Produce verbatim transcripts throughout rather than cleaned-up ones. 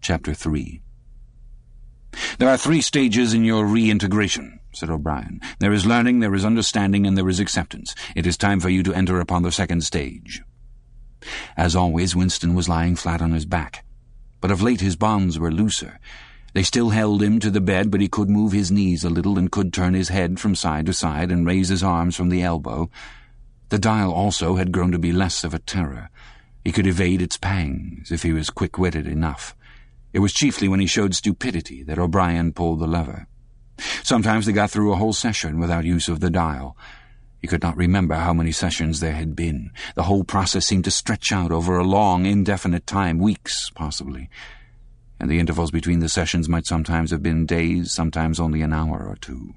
Chapter three. "There are three stages in your reintegration," said O'Brien. "There is learning, there is understanding, and there is acceptance. It is time for you to enter upon the second stage." As always, Winston was lying flat on his back. But of late his bonds were looser. They still held him to the bed, but he could move his knees a little and could turn his head from side to side and raise his arms from the elbow. The dial also had grown to be less of a terror. He could evade its pangs if he was quick-witted enough. It was chiefly when he showed stupidity that O'Brien pulled the lever. Sometimes they got through a whole session without use of the dial. He could not remember how many sessions there had been. The whole process seemed to stretch out over a long, indefinite time, weeks, possibly. And the intervals between the sessions might sometimes have been days, sometimes only an hour or two.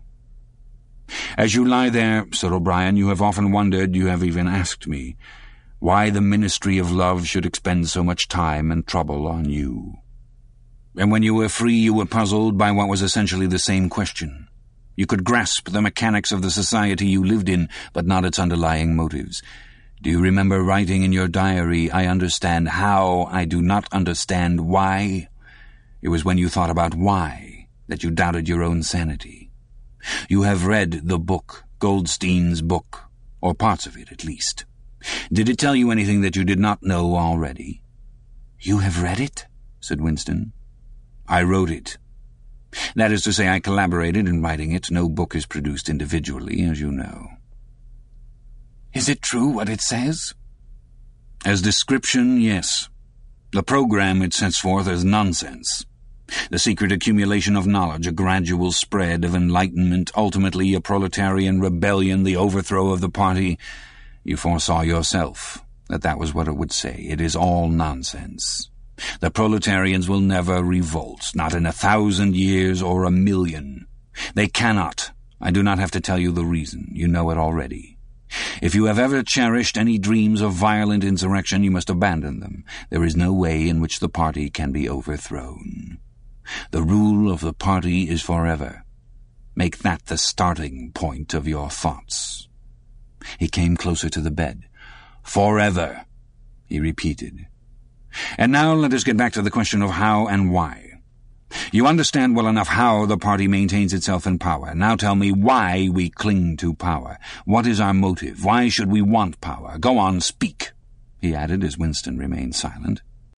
"As you lie there," said O'Brien, "you have often wondered, you have even asked me, why the ministry of love should expend so much time and trouble on you. And when you were free, you were puzzled by what was essentially the same question. You could grasp the mechanics of the society you lived in, but not its underlying motives. Do you remember writing in your diary, 'I understand how, I do not understand why'? It was when you thought about why that you doubted your own sanity. You have read the book, Goldstein's book, or parts of it at least. Did it tell you anything that you did not know already?" "You have read it?" said Winston. "I wrote it. That is to say, I collaborated in writing it. No book is produced individually, as you know." "Is it true what it says?" "As description, yes. The program it sets forth is nonsense. The secret accumulation of knowledge, a gradual spread of enlightenment, ultimately a proletarian rebellion, the overthrow of the party. You foresaw yourself that that was what it would say. It is all nonsense. The proletarians will never revolt, not in a thousand years or a million. They cannot. I do not have to tell you the reason. You know it already. If you have ever cherished any dreams of violent insurrection, you must abandon them. There is no way in which the party can be overthrown. The rule of the party is forever. Make that the starting point of your thoughts." He came closer to the bed. "Forever," he repeated. "And now let us get back to the question of how and why. You understand well enough how the party maintains itself in power. Now tell me why we cling to power. What is our motive? Why should we want power? Go on, speak," he added as Winston remained silent.